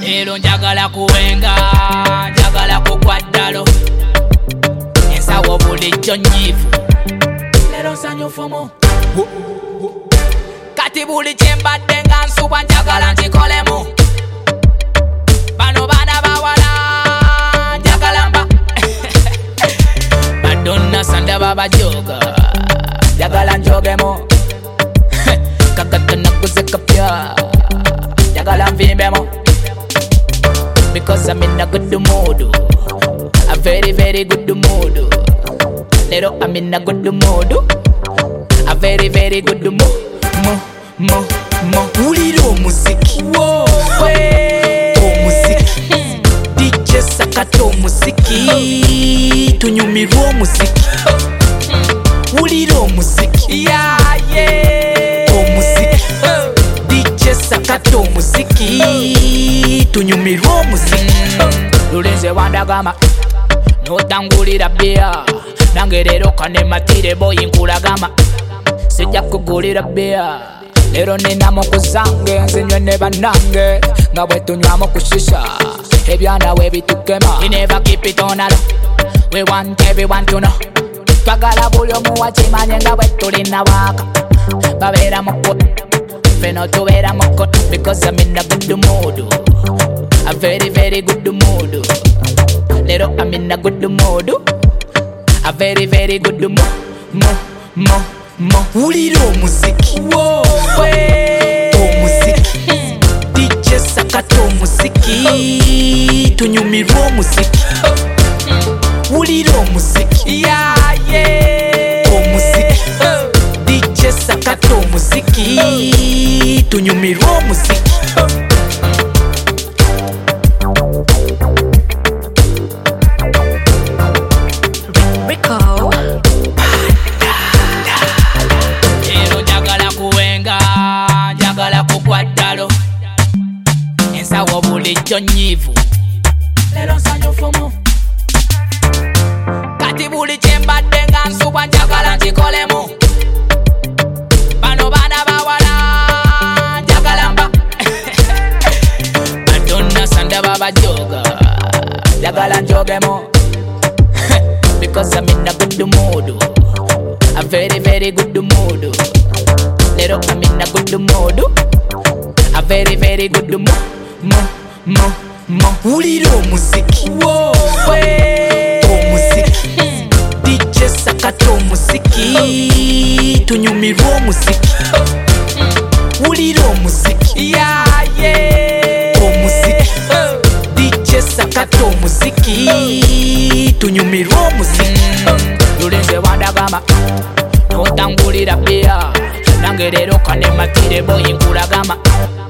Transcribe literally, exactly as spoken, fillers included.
Leero njagala kuwenga, njagala kukwaddalo. Ensawo bulijjo nnyiivu, leero nsanyufumu. Kati buli kyembadde nga nsubwa njagala nkikolemu. Bano baana bawala njagala mba Madonna sandaba bajoga njagala njogemu. Kakata naguze kapya njagala nvimbemu. Because I'm in a good mood, a very very good mood. Leero I'm in a good mood, a very very good mood. Mo, mo, mo. Wulira omuziki, omuziki. D J sakata omuziki, tunyumirwa omuziki. Wulira omuziki, omuziki. D J sakata omuziki, tunyumirwa omuziki. Lulenze wandagama notangulira bia, nange leero kanematire boy nkulagama. Sijja kugulira bia, leero ninamu kuzange nzinywe ne bannange nga bwe tunywamu kushisha ebyana we bitukema. We never keep it on a low, we want everyone to know. Twagala buli omu wakimanye nga bwe tulina waaka babeera mukoto ffe notubeera mukoto. Because I'm in a good mood, a very very good mood. Leero I'm in a good mood, a very very good mood. Mo, mo, mo. Wulira omuziki, omuziki. D J sakata omuziki, tunyumirwa omuziki. Wulira omuziki, omuziki. D J sakata omuziki, tunyumirwa omuziki. Ensawo bulijjo nnyiivu, leero nsanyufumu. Kati buli kyembadde nga nsubwa njagala nkikolemu. Bano baana bawala njagala mba Madonna sandaba bajoga njagala njogemu. Because I'm in a good mood, a very very good mood. Leero I'm in a good mood, a very very good mood. Mo, mo, mo. Wulira omuziki, omuziki. D J sakata omuziki, tunyumirwa omuziki. Wulira omuziki, omuziki. D J sakata omuziki, tunyumirwa omuziki. Lulenze wandagama notangulira bia, nange leero kanematire boy nkulagama.